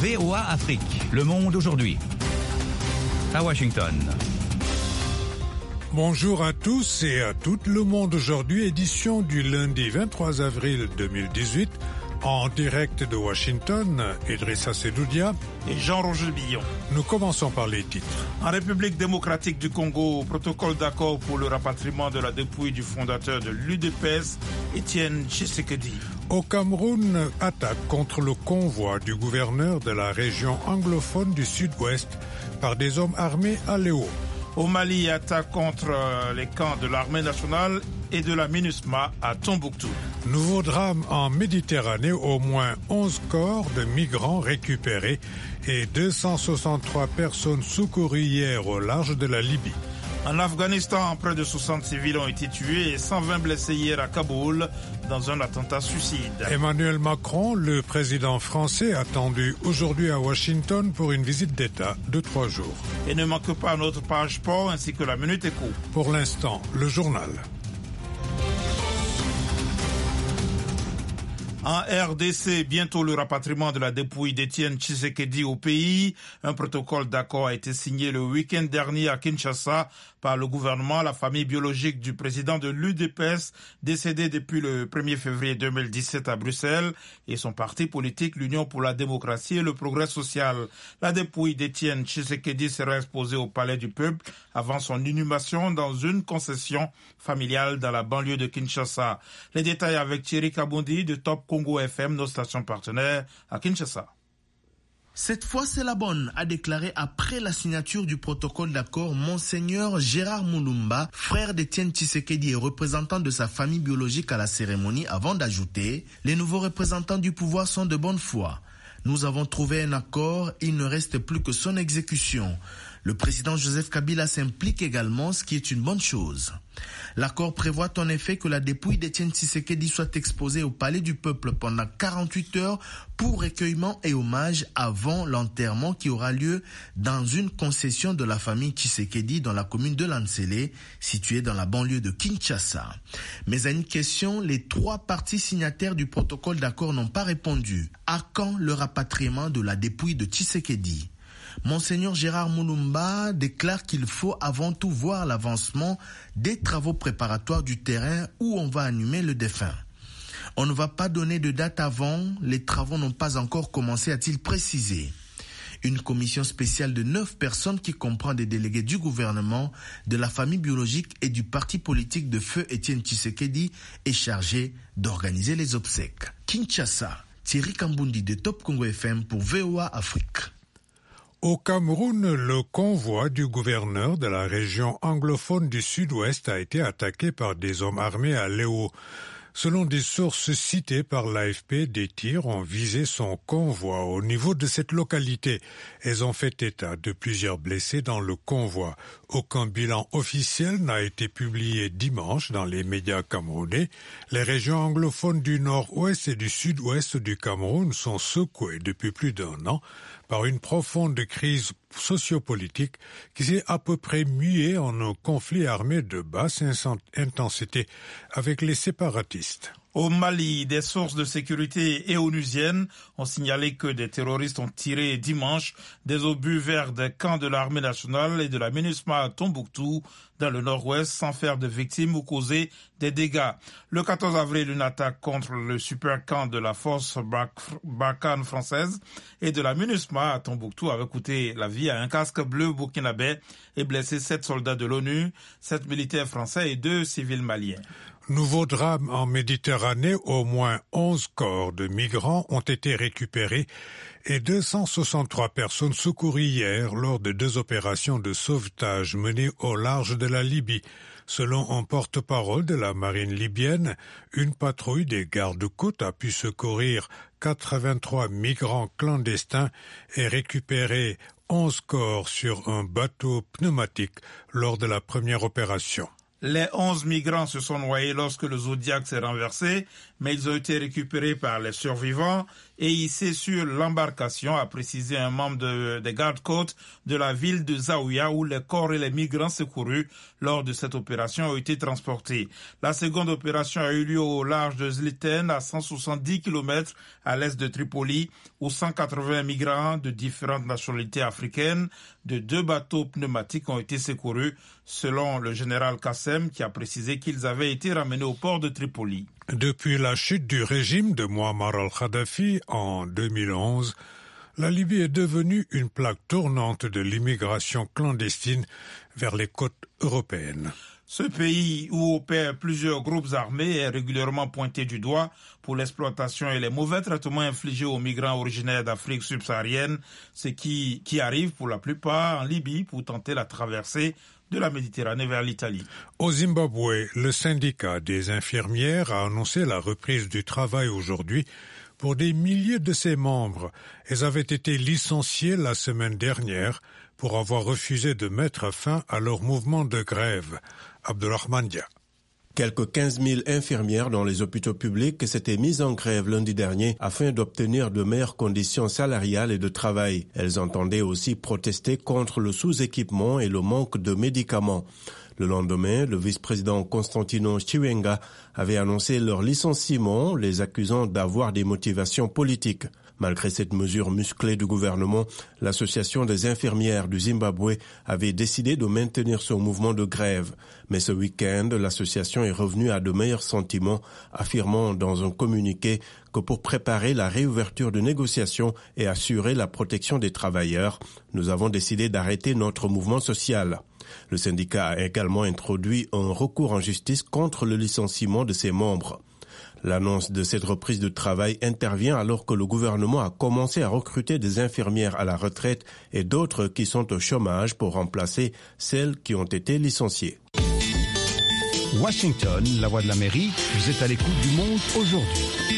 VOA Afrique, le monde aujourd'hui. À Washington. Bonjour à tous et à tout le monde aujourd'hui, édition du lundi 23 avril 2018. En direct de Washington, Idrissa Sedoudia et Jean-Roger Billon. Nous commençons par les titres. En République démocratique du Congo, protocole d'accord pour le rapatriement de la dépouille du fondateur de l'UDPS, Étienne Tshisekedi. Au Cameroun, attaque contre le convoi du gouverneur de la région anglophone du Sud-Ouest par des hommes armés à Léo. Au Mali, attaque contre les camps de l'armée nationale et de la MINUSMA à Tombouctou. Nouveau drame en Méditerranée, au moins 11 corps de migrants récupérés et 263 personnes secourues hier au large de la Libye. En Afghanistan, près de 60 civils ont été tués et 120 blessés hier à Kaboul dans un attentat suicide. Emmanuel Macron, le président français, attendu aujourd'hui à Washington pour une visite d'État de 3 jours. Et ne manque pas notre page sport ainsi que la Minute Éco. Pour l'instant, le journal. En RDC, bientôt le rapatriement de la dépouille d'Étienne Tshisekedi au pays. Un protocole d'accord a été signé le week-end dernier à Kinshasa par le gouvernement, la famille biologique du président de l'UDPS, décédé depuis le 1er février 2017 à Bruxelles, et son parti politique, l'Union pour la démocratie et le progrès social. La dépouille d'Étienne Tshisekedi sera exposée au Palais du Peuple avant son inhumation dans une concession familiale dans la banlieue de Kinshasa. Les détails avec Thierry Kabondi de Top Congo FM, nos stations partenaires à Kinshasa. Cette fois, c'est la bonne, a déclaré après la signature du protocole d'accord Monseigneur Gérard Mulumba, frère d'Étienne Tshisekedi et représentant de sa famille biologique à la cérémonie, avant d'ajouter « Les nouveaux représentants du pouvoir sont de bonne foi. Nous avons trouvé un accord, il ne reste plus que son exécution. » Le président Joseph Kabila s'implique également, ce qui est une bonne chose. L'accord prévoit en effet que la dépouille d'Étienne Tshisekedi soit exposée au Palais du Peuple pendant 48 heures pour recueillement et hommage avant l'enterrement qui aura lieu dans une concession de la famille Tshisekedi dans la commune de Lansele, située dans la banlieue de Kinshasa. Mais à une question, les 3 parties signataires du protocole d'accord n'ont pas répondu. À quand le rapatriement de la dépouille de Tshisekedi ? Monseigneur Gérard Mulumba déclare qu'il faut avant tout voir l'avancement des travaux préparatoires du terrain où on va inhumer le défunt. On ne va pas donner de date avant, les travaux n'ont pas encore commencé, a-t-il précisé. Une commission spéciale de 9 personnes qui comprend des délégués du gouvernement, de la famille biologique et du parti politique de feu Étienne Tshisekedi est chargée d'organiser les obsèques. Kinshasa, Thierry Kambundi de Top Congo FM pour VOA Afrique. Au Cameroun, le convoi du gouverneur de la région anglophone du Sud-Ouest a été attaqué par des hommes armés à Léo. Selon des sources citées par l'AFP, des tirs ont visé son convoi au niveau de cette localité. Elles ont fait état de plusieurs blessés dans le convoi. Aucun bilan officiel n'a été publié dimanche dans les médias camerounais. Les régions anglophones du nord-ouest et du sud-ouest du Cameroun sont secouées depuis plus d'1 an par une profonde crise sociopolitique qui s'est à peu près muée en un conflit armé de basse intensité avec les séparatistes. Au Mali, des sources de sécurité et onusiennes ont signalé que des terroristes ont tiré dimanche des obus vers des camps de l'armée nationale et de la MINUSMA à Tombouctou, dans le nord-ouest, sans faire de victimes ou causer des dégâts. Le 14 avril, une attaque contre le super camp de la force Barkhane française et de la MINUSMA à Tombouctou avait coûté la vie à un casque bleu burkinabé et blessé 7 soldats de l'ONU, 7 militaires français et 2 civils maliens. Nouveau drame en Méditerranée, au moins 11 corps de migrants ont été récupérés et 263 personnes secourues hier lors de 2 opérations de sauvetage menées au large de la Libye. Selon un porte-parole de la marine libyenne, une patrouille des gardes-côtes a pu secourir 83 migrants clandestins et récupérer 11 corps sur un bateau pneumatique lors de la première opération. Les 11 migrants se sont noyés lorsque le Zodiac s'est renversé, mais ils ont été récupérés par les survivants et hissé sur l'embarcation, a précisé un membre des gardes-côtes de la ville de Zaouïa où les corps et les migrants secourus lors de cette opération ont été transportés. La seconde opération a eu lieu au large de Zliten, à 170 km à l'est de Tripoli, où 180 migrants de différentes nationalités africaines de 2 bateaux pneumatiques ont été secourus, selon le général Kassem, qui a précisé qu'ils avaient été ramenés au port de Tripoli. Depuis la chute du régime de Muammar al-Kadhafi en 2011, la Libye est devenue une plaque tournante de l'immigration clandestine vers les côtes européennes. Ce pays où opèrent plusieurs groupes armés est régulièrement pointé du doigt pour l'exploitation et les mauvais traitements infligés aux migrants originaires d'Afrique subsaharienne, ce qui arrive pour la plupart en Libye pour tenter la traversée de la Méditerranée vers l'Italie. Au Zimbabwe, le syndicat des infirmières a annoncé la reprise du travail aujourd'hui pour des milliers de ses membres. Elles avaient été licenciées la semaine dernière pour avoir refusé de mettre fin à leur mouvement de grève. Abdulrahman Dia. Quelques 15 000 infirmières dans les hôpitaux publics s'étaient mises en grève lundi dernier afin d'obtenir de meilleures conditions salariales et de travail. Elles entendaient aussi protester contre le sous-équipement et le manque de médicaments. Le lendemain, le vice-président Constantino Chiwenga avait annoncé leur licenciement, les accusant d'avoir des motivations politiques. Malgré cette mesure musclée du gouvernement, l'association des infirmières du Zimbabwe avait décidé de maintenir son mouvement de grève. Mais ce week-end, l'association est revenue à de meilleurs sentiments, affirmant dans un communiqué que pour préparer la réouverture de négociations et assurer la protection des travailleurs, nous avons décidé d'arrêter notre mouvement social. Le syndicat a également introduit un recours en justice contre le licenciement de ses membres. L'annonce de cette reprise de travail intervient alors que le gouvernement a commencé à recruter des infirmières à la retraite et d'autres qui sont au chômage pour remplacer celles qui ont été licenciées. Washington, la voix de l'Amérique, vous êtes à l'écoute du monde aujourd'hui.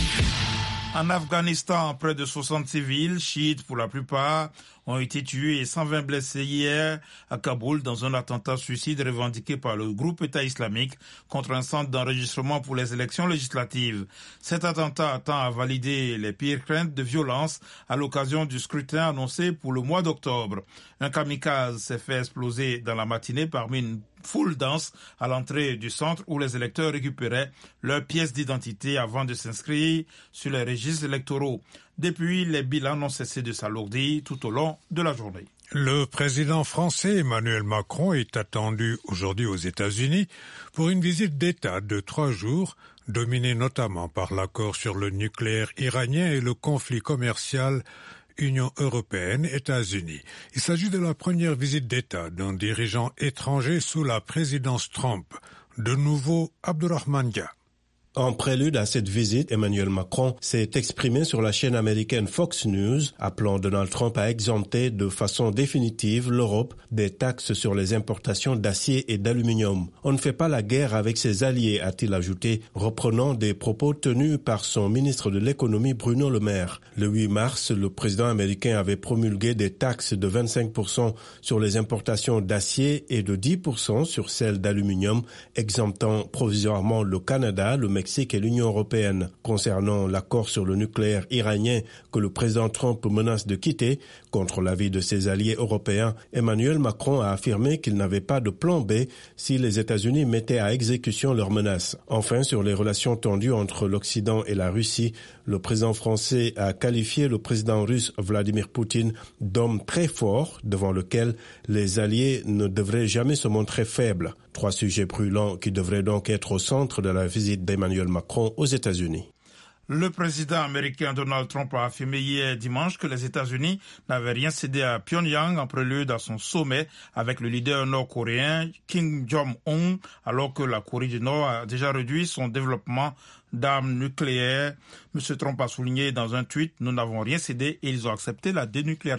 En Afghanistan, près de 60 civils, chiites pour la plupart, ont été tués et 120 blessés hier à Kaboul dans un attentat suicide revendiqué par le groupe État islamique contre un centre d'enregistrement pour les élections législatives. Cet attentat tend à valider les pires craintes de violence à l'occasion du scrutin annoncé pour le mois d'octobre. Un kamikaze s'est fait exploser dans la matinée parmi une foule dense à l'entrée du centre où les électeurs récupéraient leurs pièces d'identité avant de s'inscrire sur les registres électoraux. Depuis, les bilans n'ont cessé de s'alourdir tout au long de la journée. Le président français Emmanuel Macron est attendu aujourd'hui aux États-Unis pour une visite d'État de 3 jours, dominée notamment par l'accord sur le nucléaire iranien et le conflit commercial Union européenne, États-Unis. Il s'agit de la première visite d'État d'un dirigeant étranger sous la présidence Trump. De nouveau, Abdulrahman Dia. En prélude à cette visite, Emmanuel Macron s'est exprimé sur la chaîne américaine Fox News, appelant Donald Trump à exempter de façon définitive l'Europe des taxes sur les importations d'acier et d'aluminium. On ne fait pas la guerre avec ses alliés, a-t-il ajouté, reprenant des propos tenus par son ministre de l'économie Bruno Le Maire. Le 8 mars, le président américain avait promulgué des taxes de 25% sur les importations d'acier et de 10% sur celles d'aluminium, exemptant provisoirement le Canada, le Mexique et l'Union européenne. Concernant l'accord sur le nucléaire iranien que le président Trump menace de quitter, contre l'avis de ses alliés européens, Emmanuel Macron a affirmé qu'il n'avait pas de plan B si les États-Unis mettaient à exécution leurs menaces. Enfin, sur les relations tendues entre l'Occident et la Russie, le président français a qualifié le président russe Vladimir Poutine d'homme très fort devant lequel les alliés ne devraient jamais se montrer faibles. 3 sujets brûlants qui devraient donc être au centre de la visite d'Emmanuel Macron aux États-Unis. Le président américain Donald Trump a affirmé hier dimanche que les États-Unis n'avaient rien cédé à Pyongyang en prélude à son sommet avec le leader nord-coréen Kim Jong-un, alors que la Corée du Nord a déjà réduit son développement d'armes nucléaires. M. Trump a souligné dans un tweet « Nous n'avons rien cédé et ils ont accepté la dénucléarisation ».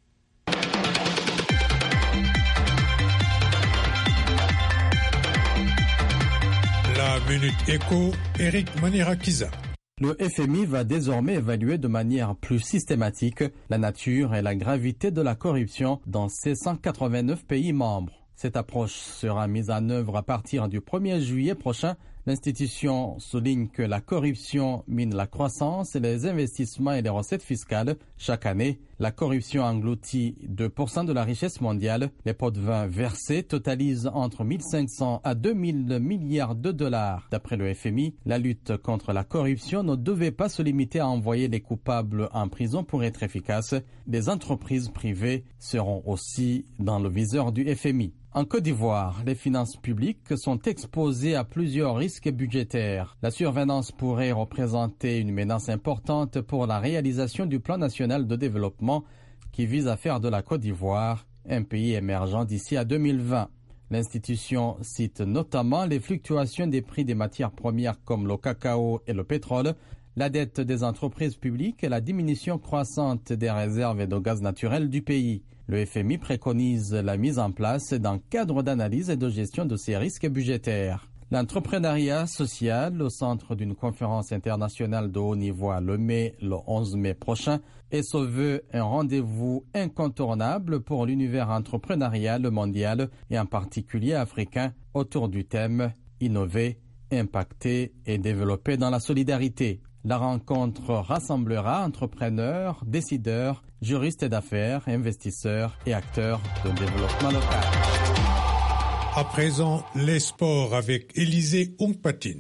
La Minute Éco, Eric Manirakiza. Le FMI va désormais évaluer de manière plus systématique la nature et la gravité de la corruption dans ses 189 pays membres. Cette approche sera mise en œuvre à partir du 1er juillet prochain L'institution souligne que la corruption mine la croissance, les investissements et les recettes fiscales. Chaque année, la corruption engloutit 2% de la richesse mondiale. Les pots de vin versés totalisent entre 1 500 à 2 000 milliards de dollars. D'après le FMI, la lutte contre la corruption ne devait pas se limiter à envoyer les coupables en prison pour être efficace. Les entreprises privées seront aussi dans le viseur du FMI. En Côte d'Ivoire, les finances publiques sont exposées à plusieurs risques budgétaires. La survenance pourrait représenter une menace importante pour la réalisation du plan national de développement qui vise à faire de la Côte d'Ivoire un pays émergent d'ici à 2020. L'institution cite notamment les fluctuations des prix des matières premières comme le cacao et le pétrole, la dette des entreprises publiques et la diminution croissante des réserves de gaz naturel du pays. Le FMI préconise la mise en place d'un cadre d'analyse et de gestion de ces risques budgétaires. L'entrepreneuriat social au centre d'une conférence internationale de haut niveau à Lomé le 11 mai prochain et se veut un rendez-vous incontournable pour l'univers entrepreneurial mondial et en particulier africain autour du thème « Innover, impacter et développer dans la solidarité ». La rencontre rassemblera entrepreneurs, décideurs, juristes d'affaires, investisseurs et acteurs de développement local. À présent, les sports avec Élisée Ongpatine.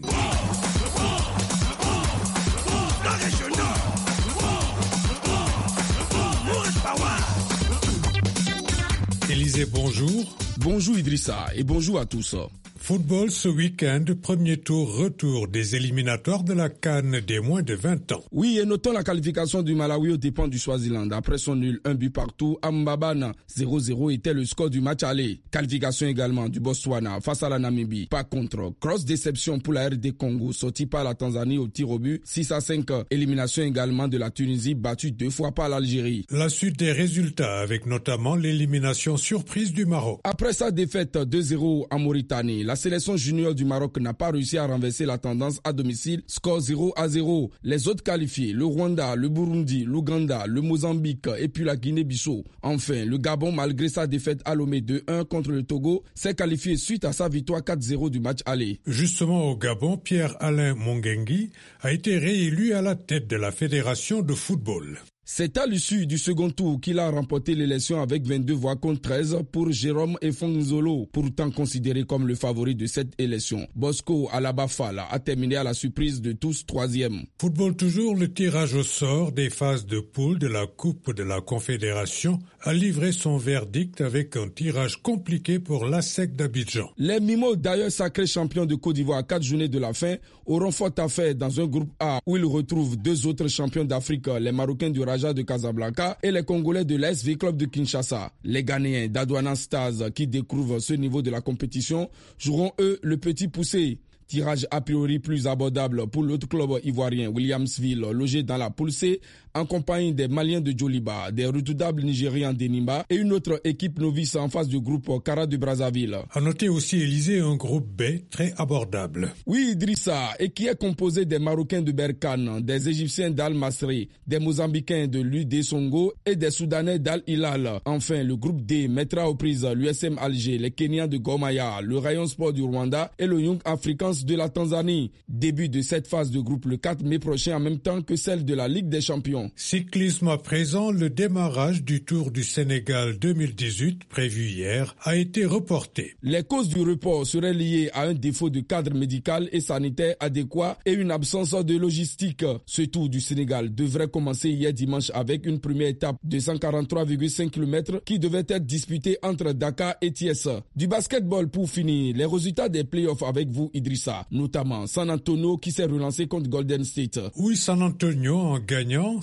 Élisée, bonjour. Bonjour Idrissa et bonjour à tous. Football ce week-end, premier retour des éliminatoires de la CAN des moins de 20 ans. Oui, et notons la qualification du Malawi aux dépens du Swaziland. Après son nul, 1 but partout, à Mbabane, 0-0 était le score du match aller. Qualification également du Botswana face à la Namibie. Par contre, grosse déception pour la RD Congo, sortie par la Tanzanie au tir au but, 6-5. Élimination également de la Tunisie, battue 2 fois par l'Algérie. La suite des résultats avec notamment l'élimination surprise du Maroc. Après sa défaite 2-0 en Mauritanie, la sélection junior du Maroc n'a pas réussi à renverser la tendance à domicile, score 0-0. Les autres qualifiés, le Rwanda, le Burundi, l'Ouganda, le Mozambique et puis la Guinée-Bissau. Enfin, le Gabon, malgré sa défaite à Lomé 2-1 contre le Togo, s'est qualifié suite à sa victoire 4-0 du match aller. Justement au Gabon, Pierre-Alain Mongengi a été réélu à la tête de la Fédération de football. C'est à l'issue du second tour qu'il a remporté l'élection avec 22 voix contre 13 pour Jérôme Efonzolo, pourtant considéré comme le favori de cette élection. Bosco Alabafala a terminé à la surprise de tous 3e. Football toujours, le tirage au sort des phases de poule de la Coupe de la Confédération a livré son verdict avec un tirage compliqué pour l'ASEC d'Abidjan. Les Mimos, d'ailleurs sacrés champions de Côte d'Ivoire à 4 journées de la fin, auront fort à faire dans un groupe A où ils retrouvent 2 autres champions d'Afrique, les Marocains du Raja de Casablanca et les Congolais de l'ASV Club de Kinshasa. Les Ghanéens d'Adouana Stars qui découvrent ce niveau de la compétition joueront eux le petit poussé. Tirage a priori plus abordable pour l'autre club ivoirien Williamsville, logé dans la poule C, en compagnie des Maliens de Djoliba, des redoutables Nigérians d'Enimba et une autre équipe novice en face du groupe Kara de Brazzaville. A noter aussi, Élysée, un groupe B très abordable. Oui, Idrissa, et qui est composé des Marocains de Berkane, des Égyptiens d'Al-Masri, des Mozambicains de l'UD Songo et des Soudanais d'Al-Hilal. Enfin, le groupe D mettra aux prises l'USM Alger, les Kenyans de Gomaya, le Rayon Sport du Rwanda et le Young Africans de la Tanzanie. Début de cette phase de groupe le 4 mai prochain en même temps que celle de la Ligue des Champions. Cyclisme à présent, le démarrage du Tour du Sénégal 2018 prévu hier a été reporté. Les causes du report seraient liées à un défaut de cadre médical et sanitaire adéquat et une absence de logistique. Ce Tour du Sénégal devrait commencer hier dimanche avec une première étape de 143,5 km qui devait être disputée entre Dakar et Thiès. Du basketball pour finir, les résultats des playoffs avec vous Idrissa, notamment San Antonio qui s'est relancé contre Golden State. Oui, San Antonio en gagnant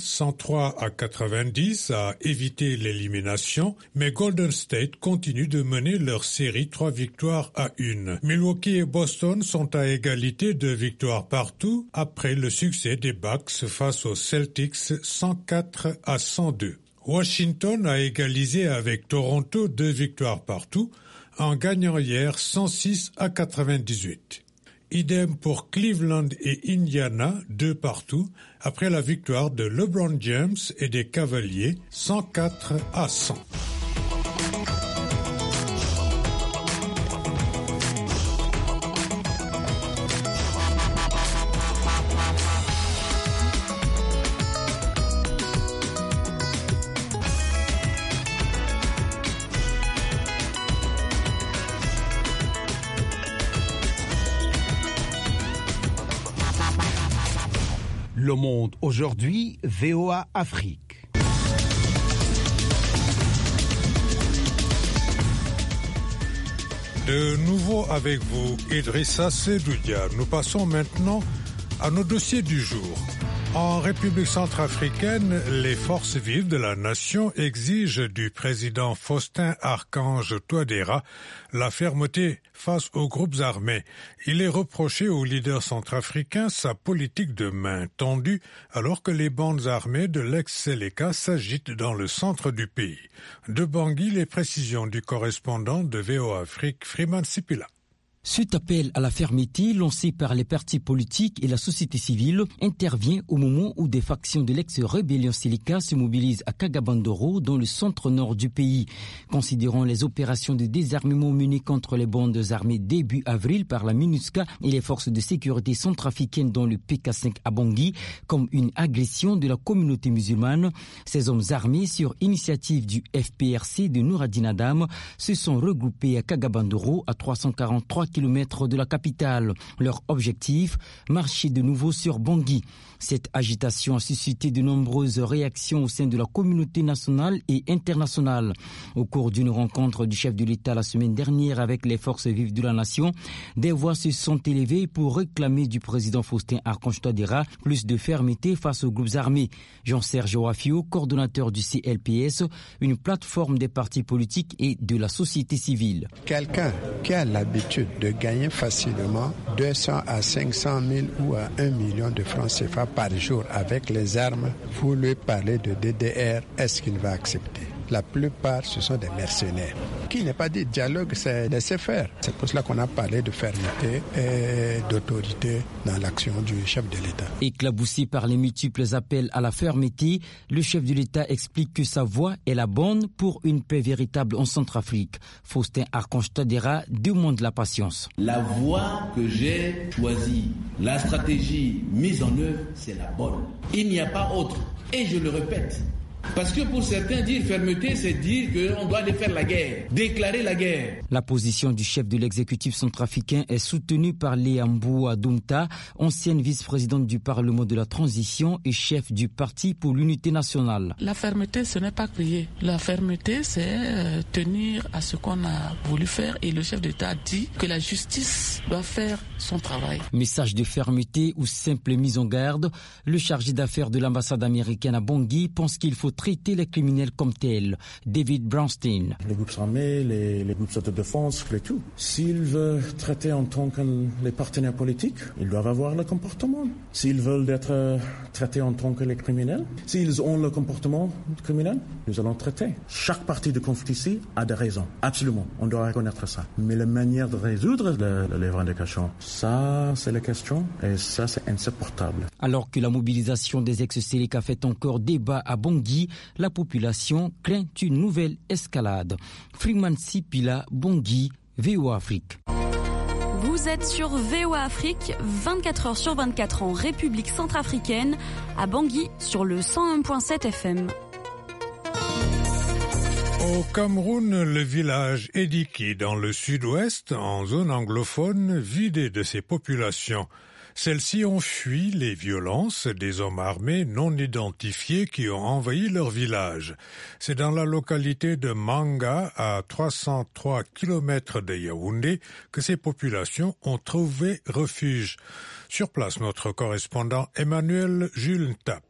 103-90 a évité l'élimination, mais Golden State continue de mener leur série 3 victoires à 1. Milwaukee et Boston sont à égalité de victoires partout après le succès des Bucks face aux Celtics 104-102. Washington a égalisé avec Toronto 2 victoires partout en gagnant hier 106-98. Idem pour Cleveland et Indiana, 2 partout, après la victoire de LeBron James et des Cavaliers, 104-100. Le Monde aujourd'hui, VOA Afrique. De nouveau avec vous, Idrissa Sedoudia. Nous passons maintenant à nos dossiers du jour. En République centrafricaine, les forces vives de la nation exigent du président Faustin-Archange Touadéra la fermeté face aux groupes armés. Il est reproché au leader centrafricain sa politique de main tendue alors que les bandes armées de l'ex-Séléka s'agitent dans le centre du pays. De Bangui, les précisions du correspondant de VOA Afrique, Freeman Sipila. Cet appel à la fermeté lancé par les partis politiques et la société civile intervient au moment où des factions de l'ex-rébellion Séléka se mobilisent à Kagabandoro dans le centre-nord du pays. Considérant les opérations de désarmement menées contre les bandes armées début avril par la MINUSCA et les forces de sécurité centrafricaines dans le PK5 à Bangui comme une agression de la communauté musulmane, ces hommes armés sur initiative du FPRC de Nouradine Adam se sont regroupés à Kagabandoro à 343 km de la capitale. Leur objectif, marcher de nouveau sur Bangui. Cette agitation a suscité de nombreuses réactions au sein de la communauté nationale et internationale. Au cours d'une rencontre du chef de l'État la semaine dernière avec les forces vives de la nation, des voix se sont élevées pour réclamer du président Faustin-Archange Touadéra plus de fermeté face aux groupes armés. Jean-Serge Ouafio, coordonnateur du CLPS, une plateforme des partis politiques et de la société civile. Quelqu'un qui a l'habitude de gagner facilement 200 à 500 000 ou à 1 million de francs CFA par jour avec les armes, vous lui parlez de DDR, est-ce qu'il va accepter? La plupart, ce sont des mercenaires. Qui n'est pas dit dialogue, c'est laisser faire. C'est pour cela qu'on a parlé de fermeté et d'autorité dans l'action du chef de l'État. Éclaboussé par les multiples appels à la fermeté, le chef de l'État explique que sa voie est la bonne pour une paix véritable en Centrafrique. Faustin-Archange Touadéra demande la patience. La voie que j'ai choisie, la stratégie mise en œuvre, c'est la bonne. Il n'y a pas autre. Et je le répète. Parce que pour certains, dire fermeté, c'est dire qu'on doit aller faire la guerre, déclarer la guerre. La position du chef de l'exécutif centrafricain est soutenue par Léa Mboua Doumta, ancienne vice-présidente du Parlement de la Transition et chef du Parti pour l'Unité nationale. La fermeté, ce n'est pas crier. La fermeté, c'est tenir à ce qu'on a voulu faire et le chef d'État dit que la justice doit faire son travail. Message de fermeté ou simple mise en garde, le chargé d'affaires de l'ambassade américaine à Bangui pense qu'il faut traiter les criminels comme tels. David Brownstein. Les groupes armés, les groupes de défense, les tout. S'ils veulent traiter en tant que les partenaires politiques, ils doivent avoir le comportement. S'ils veulent être traités en tant que les criminels, s'ils ont le comportement criminel, nous allons traiter. Chaque partie de conflit ici a des raisons. Absolument, on doit reconnaître ça. Mais la manière de résoudre les revendications, ça, c'est la question et ça, c'est insupportable. Alors que la mobilisation des ex-Séléka fait encore débat à Bangui, la population craint une nouvelle escalade. Freeman Sipila, Bangui, VOA Afrique. Vous êtes sur VOA Afrique, 24 heures sur 24 en République centrafricaine, à Bangui sur le 101.7 FM. Au Cameroun, le village Ediki, dans le sud-ouest, en zone anglophone, vidé de ses populations. Celles-ci ont fui les violences des hommes armés non identifiés qui ont envahi leur village. C'est dans la localité de Manga, à 303 km de Yaoundé, que ces populations ont trouvé refuge. Sur place, notre correspondant Emmanuel Jules Ntap.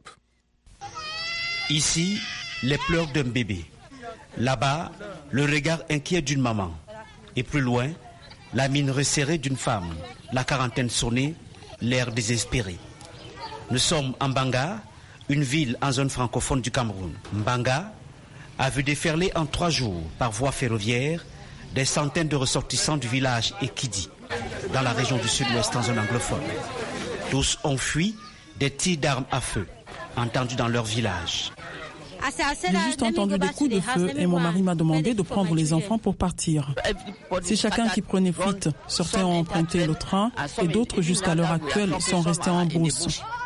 Ici, les pleurs d'un bébé. Là-bas, le regard inquiet d'une maman. Et plus loin, la mine resserrée d'une femme. La quarantaine sonnée, l'air désespéré. Nous sommes en Mbanga, une ville en zone francophone du Cameroun. Mbanga a vu déferler en 3 jours, par voie ferroviaire, des centaines de ressortissants du village Ekidi, dans la région du sud-ouest en zone anglophone. Tous ont fui des tirs d'armes à feu, entendus dans leur village. J'ai juste entendu des coups de feu et mon mari m'a demandé de prendre les enfants pour partir. C'est chacun qui prenait fuite. Certains ont emprunté le train et d'autres, jusqu'à l'heure actuelle, sont restés en brousse.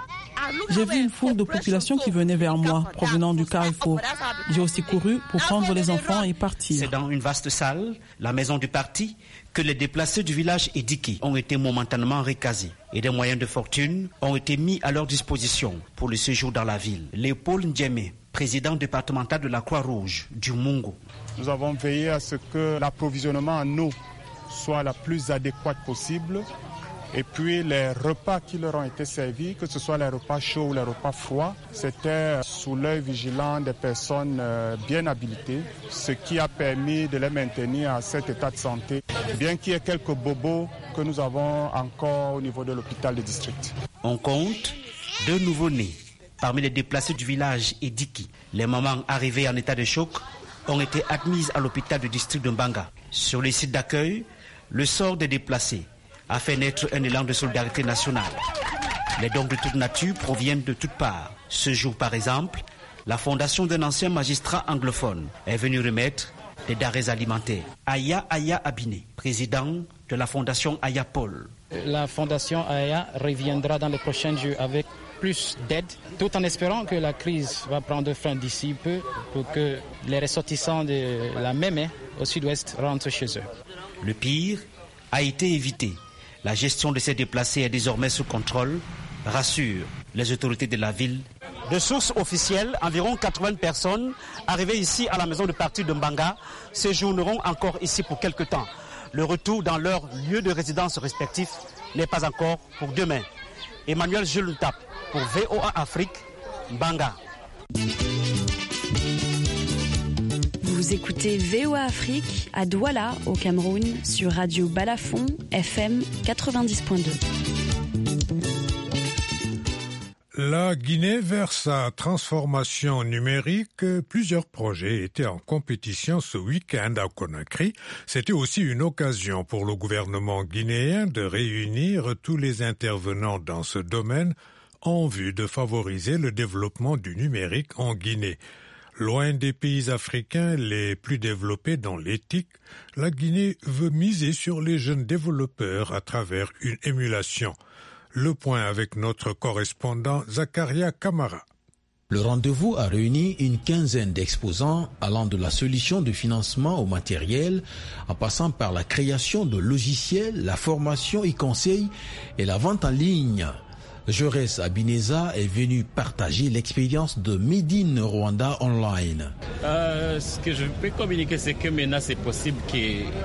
J'ai vu une foule de population qui venait vers moi, provenant du Carrefour. J'ai aussi couru pour prendre les enfants et partir. C'est dans une vaste salle, la maison du parti, que les déplacés du village Ediki ont été momentanément recasés et des moyens de fortune ont été mis à leur disposition pour le séjour dans la ville. Léopold Ndiémé, président départemental de la Croix-Rouge du Mungo. Nous avons veillé à ce que l'approvisionnement en eau soit la plus adéquate possible. Et puis les repas qui leur ont été servis, que ce soit les repas chauds ou les repas froids, c'était sous l'œil vigilant des personnes bien habilitées, ce qui a permis de les maintenir à cet état de santé, bien qu'il y ait quelques bobos que nous avons encore au niveau de l'hôpital de district. On compte 2 nouveau-nés parmi les déplacés du village Ediki. Les mamans arrivées en état de choc ont été admises à l'hôpital du district de Mbanga. Sur les sites d'accueil, le sort des déplacés a fait naître un élan de solidarité nationale. Les dons de toute nature proviennent de toutes parts. Ce jour, par exemple, la fondation d'un ancien magistrat anglophone est venue remettre des denrées alimentaires. Aya Abiné, président de la fondation Aya Paul. La fondation Aya reviendra dans les prochains jours avec plus d'aide, tout en espérant que la crise va prendre fin d'ici peu pour que les ressortissants de la Mémé au sud-ouest rentrent chez eux. Le pire a été évité. La gestion de ces déplacés est désormais sous contrôle, rassurent les autorités de la ville. De sources officielles, environ 80 personnes arrivées ici à la maison de parti de Mbanga séjourneront encore ici pour quelque temps. Le retour dans leur lieu de résidence respectif n'est pas encore pour demain. Emmanuel Jules Ntap pour VOA Afrique, Mbanga. Vous écoutez VOA Afrique à Douala, au Cameroun, sur Radio Balafon, FM 90.2. La Guinée vers sa transformation numérique, plusieurs projets étaient en compétition ce week-end à Conakry. C'était aussi une occasion pour le gouvernement guinéen de réunir tous les intervenants dans ce domaine en vue de favoriser le développement du numérique en Guinée. Loin des pays africains les plus développés dans l'éthique, la Guinée veut miser sur les jeunes développeurs à travers une émulation. Le point avec notre correspondant Zakaria Kamara. Le rendez-vous a réuni une quinzaine d'exposants allant de la solution de financement au matériel, en passant par la création de logiciels, la formation et conseil et la vente en ligne. Jaurès Abineza est venu partager l'expérience de Made in Rwanda Online. Ce que je peux communiquer, c'est que maintenant c'est possible que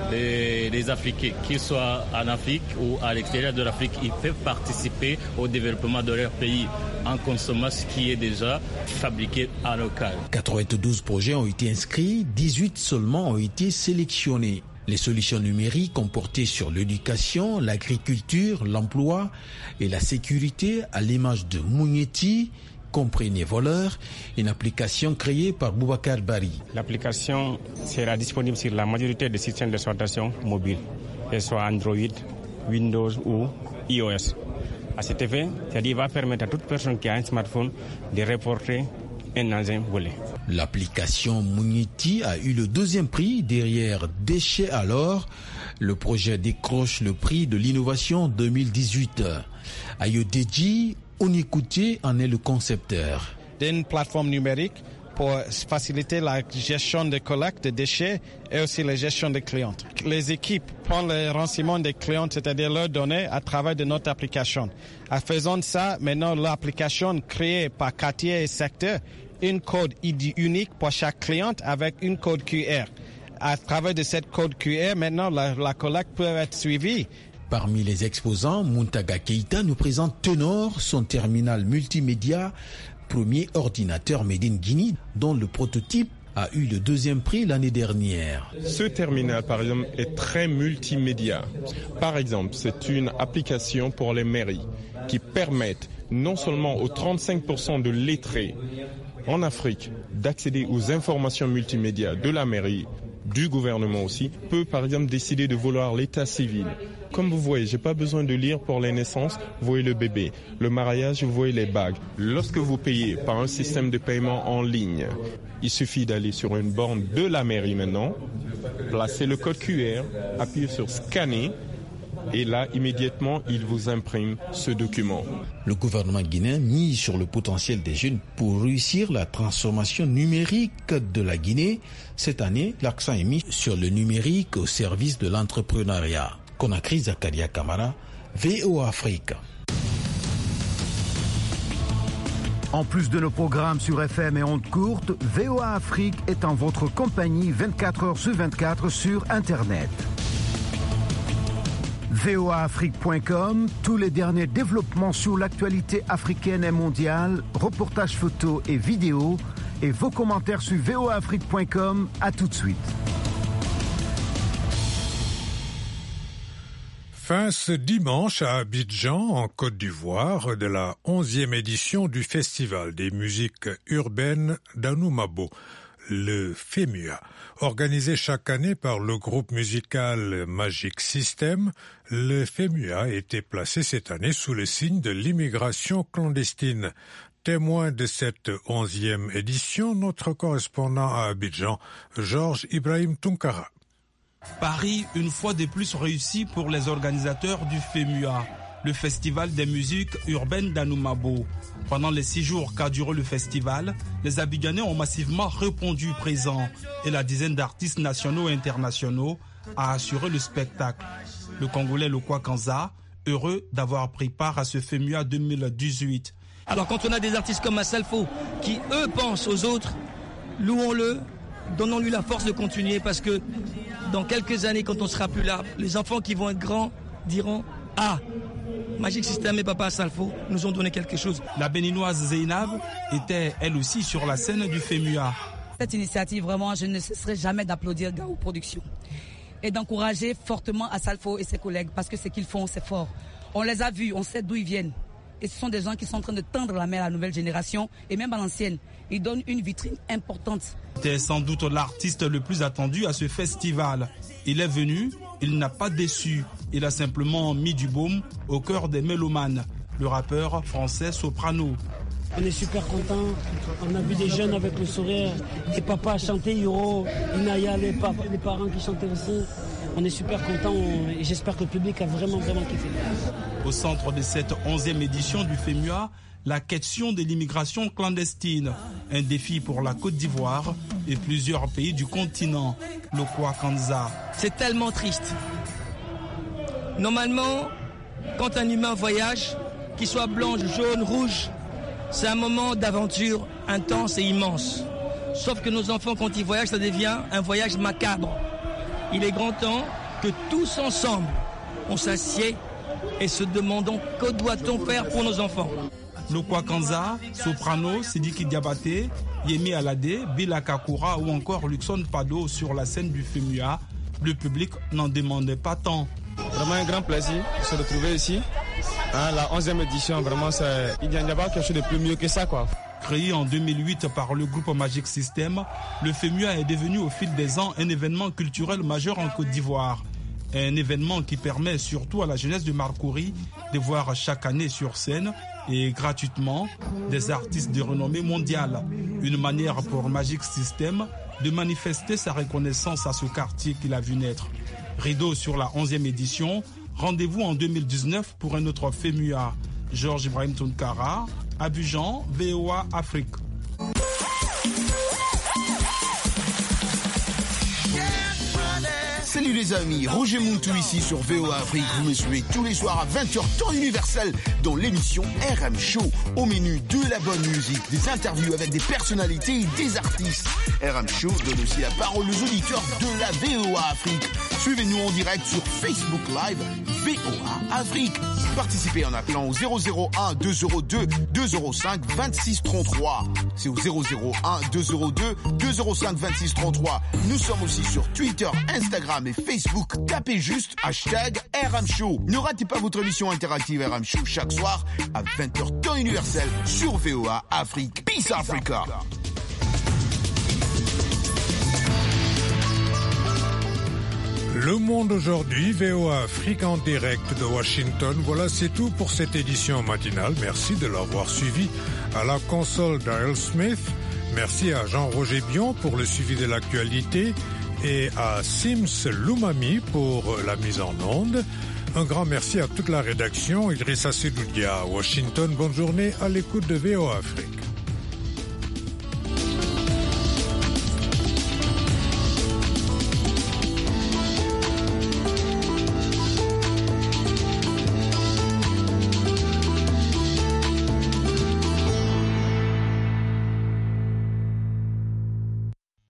les Africains, qu'ils soient en Afrique ou à l'extérieur de l'Afrique, ils peuvent participer au développement de leur pays en consommant ce qui est déjà fabriqué en local. 92 projets ont été inscrits, 18 seulement ont été sélectionnés. Les solutions numériques ont porté sur l'éducation, l'agriculture, l'emploi et la sécurité à l'image de Mounieti, comprenez voleur, une application créée par Boubacar Bari. L'application sera disponible sur la majorité des systèmes d'exploitation mobiles, qu'elles soient Android, Windows ou iOS. À cet effet, c'est-à-dire va permettre à toute personne qui a un smartphone de reporter un engin volé. L'application Mounieti a eu le 2e prix derrière Déchets alors. Le projet décroche le prix de l'innovation 2018. Ayodeji Onikuti en est le concepteur. D'une plateforme numérique pour faciliter la gestion de collecte de déchets et aussi la gestion des clients. Les équipes prennent les renseignements des clients, c'est-à-dire leurs données, à travers de notre application. En faisant ça, maintenant l'application créée par quartier et secteur, une code ID unique pour chaque client avec une code QR. À travers de cette code QR, maintenant la collecte peut être suivie. Parmi les exposants, Muntaga Keita nous présente Tenor, son terminal multimédia, premier ordinateur made in Guinée, dont le prototype a eu le 2e prix l'année dernière. Ce terminal, par exemple, est très multimédia. Par exemple, c'est une application pour les mairies qui permettent non seulement aux 35% de lettrés en Afrique d'accéder aux informations multimédia de la mairie, du gouvernement aussi, peut par exemple décider de vouloir l'état civil. Comme vous voyez, j'ai pas besoin de lire pour les naissances, vous voyez le bébé. Le mariage, vous voyez les bagues. Lorsque vous payez par un système de paiement en ligne, il suffit d'aller sur une borne de la mairie maintenant, placer le code QR, appuyer sur scanner Et là, immédiatement, il vous imprime ce document. Le gouvernement guinéen mise sur le potentiel des jeunes pour réussir la transformation numérique de la Guinée. Cette année, l'accent est mis sur le numérique au service de l'entrepreneuriat. Conakry, Zakaria Kamara, VOA Afrique. En plus de nos programmes sur FM et ondes courtes, VOA Afrique est en votre compagnie 24 heures sur 24 sur Internet. voaafrique.com, tous les derniers développements sur l'actualité africaine et mondiale, reportages photos et vidéos, et vos commentaires sur voaafrique.com. À tout de suite. Fin ce dimanche à Abidjan, en Côte d'Ivoire, de la 11e édition du Festival des musiques urbaines d'Anoumabo, le FEMUA. Organisé chaque année par le groupe musical Magic System, le FEMUA a été placé cette année sous le signe de l'immigration clandestine. Témoin de cette 11e édition, notre correspondant à Abidjan, Georges Ibrahim Tunkara. Paris, une fois de plus réussi pour les organisateurs du FEMUA, le Festival des musiques urbaines d'Anoumabo. Pendant les 6 jours qu'a duré le festival, les Abidjanais ont massivement répondu présents et la dizaine d'artistes nationaux et internationaux a assuré le spectacle. Le Congolais Lokwa Kanza, heureux d'avoir pris part à ce FEMUA 2018. Alors quand on a des artistes comme Assalfo qui, eux, pensent aux autres, louons-le, donnons-lui la force de continuer parce que dans quelques années, quand on sera plus là, les enfants qui vont être grands diront « Ah, Magic System et Papa Assalfo nous ont donné quelque chose ». La béninoise Zeynab était elle aussi sur la scène du FEMUA. Cette initiative, vraiment, je ne cesserai jamais d'applaudir Gao Productions et d'encourager fortement Assalfo et ses collègues parce que ce qu'ils font, c'est fort. On les a vus, on sait d'où ils viennent. Et ce sont des gens qui sont en train de tendre la main à la nouvelle génération et même à l'ancienne. Ils donnent une vitrine importante. C'était sans doute l'artiste le plus attendu à ce festival. Il est venu, il n'a pas déçu. Il a simplement mis du baume au cœur des mélomanes. Le rappeur français Soprano. On est super contents. On a vu des jeunes avec le sourire, des papas chanter Yoro, Inaya, les parents qui chantaient aussi. On est super contents et j'espère que le public a vraiment kiffé. Au centre de cette 11e édition du FEMUA, la question de l'immigration clandestine, un défi pour la Côte d'Ivoire et plusieurs pays du continent. Lokwa Kanza. C'est tellement triste. Normalement, quand un humain voyage, qu'il soit blanc, jaune, rouge, c'est un moment d'aventure intense et immense. Sauf que nos enfants, quand ils voyagent, ça devient un voyage macabre. Il est grand temps que tous ensemble, on s'assied et se demandons que doit-on faire pour nos enfants. Lokwa Kanza, Soprano, Sidiki Diabaté, Yemi Alade, Bila Kakura ou encore Luxon Pado sur la scène du FEMUA. Le public n'en demandait pas tant. Vraiment un grand plaisir de se retrouver ici. La 11e édition, vraiment, il n'y a pas quelque chose de plus mieux que ça, quoi. Créé en 2008 par le groupe Magic System, le FEMUA est devenu au fil des ans un événement culturel majeur en Côte d'Ivoire. Un événement qui permet surtout à la jeunesse de Marcouri de voir chaque année sur scène et gratuitement des artistes de renommée mondiale. Une manière pour Magic System de manifester sa reconnaissance à ce quartier qu'il a vu naître. Rideau sur la 11e édition, rendez-vous en 2019 pour un autre FEMUA. Georges Ibrahim Tunkara, Abidjan, VOA Afrique. Salut les amis, Roger Mountou ici sur VOA Afrique. Vous me suivez tous les soirs à 20h temps universel dans l'émission RM Show. Au menu de la bonne musique, des interviews avec des personnalités et des artistes. RM Show donne aussi la parole aux auditeurs de la VOA Afrique. Suivez-nous en direct sur Facebook Live VOA Afrique. Participez en appelant au 001 202 205 26 33. C'est au 001 202 205 26 33. Nous sommes aussi sur Twitter, Instagram et Facebook. Tapez juste #RM Show. Ne ratez pas votre émission interactive RM Show chaque soir à 20h temps universel sur VOA Afrique. Peace Africa. Le Monde aujourd'hui, VOA Afrique en direct de Washington. Voilà, c'est tout pour cette édition matinale. Merci de l'avoir suivi. À la console Daryl Smith, merci à Jean-Roger Bion pour le suivi de l'actualité et à Sims Lumami pour la mise en onde. Un grand merci à toute la rédaction. Idrissa Sedoudia à Washington. Bonne journée à l'écoute de VOA Afrique.